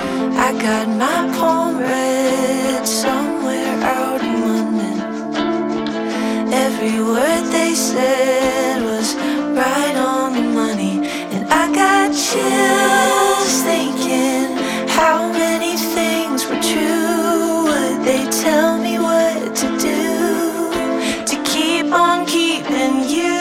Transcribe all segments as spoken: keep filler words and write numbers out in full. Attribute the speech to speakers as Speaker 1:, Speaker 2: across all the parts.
Speaker 1: I got my palm read somewhere out in London. Every word they said was right on the money. And I got chills thinking how many things were true. Would they tell me what to do to keep on keeping you?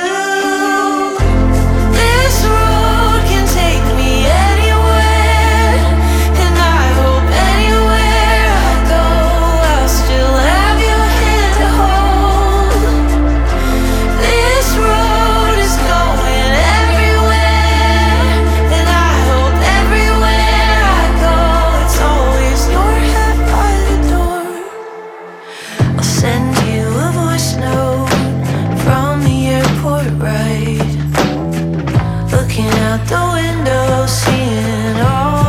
Speaker 1: This road can take me anywhere, and I hope anywhere I go I'll still have your hand to hold. This road is going everywhere, and I hope everywhere I go it's always your head by the door. I'll send you a voice note from the airport ride, looking out the window, seeing all